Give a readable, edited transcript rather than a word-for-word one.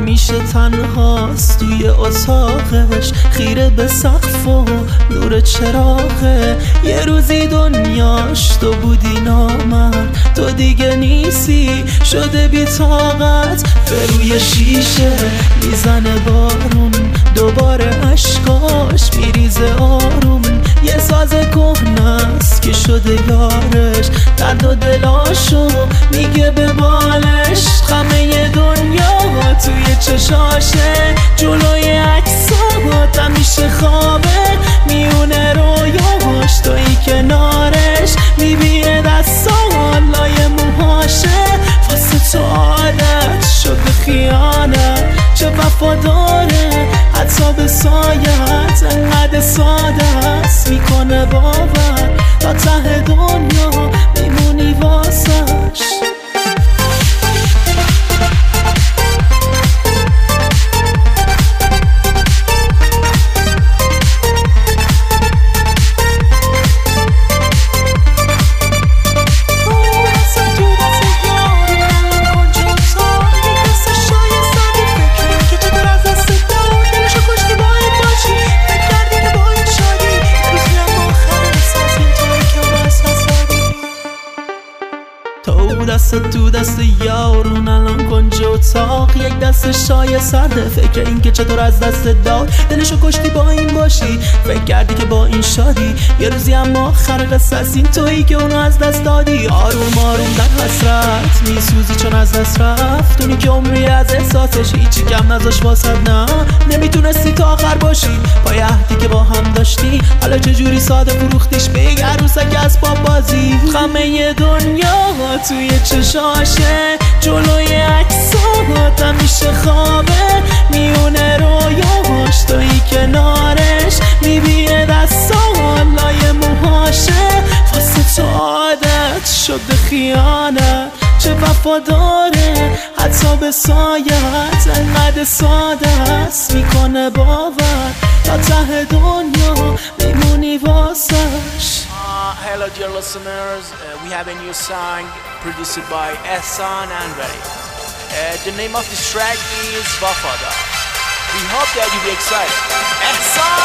همیشه تنهاست توی اتاقش، خیره به سقف و نور چراغه. یه روزی دنیاش تو بودی نامرد، تو دیگه نیستی شده بی طاقت. به روی شیشه میزنه بارون، دوباره اشکاش میریزه آروم. یه ساز کهنه‌ست که شده یارش، درد و دلاشو میگه به بالش. همه دنیا توی چشاشه، جلوی عکسات همیشه خوابه. میونه رویاش توی کنارش، میبینه دستان لای موهاشه. واسه تو عادت شده خیانت، چه وفاداره حتی به سایت. انقدر ساده است میکنه باور، تا ته دنیا میمونی واسش. تو دست یارون الان کنج اتاق، یک دست شای سرده. فکر این که چطور از دست داد، دلشو کشتی با این باشی. فکر کردی که با این شادی یه روزی، اما آخر قصه است این تویی که اونو از دست دادی. آروم آروم در حسرت میسوزی چون از دست رفت اونی که عمری از احساسش هیچی کم نذاش واسد. نه نمیتونستی تا آخر باشی پای عهدی که با هم داشتی. حالا چجوری ساده فروختیش به یک عروسک اسباب بازی. همه دنیا توی چشاشه، جلوی عکسات همیشه خوابه. میونه رویاش توی کنارش، میبینه دستان لای موهاشه. واسه تو عادت شده خیانت، چه وفاداره حتی به سایت. انقدر ساده است میکنه باور، تا ته دنیا میمونی واسش. Hello dear listeners, we have a new song produced by Ehsan Anvari. The name of this track is Wafadar. We hope that you'll be excited. Ehsan!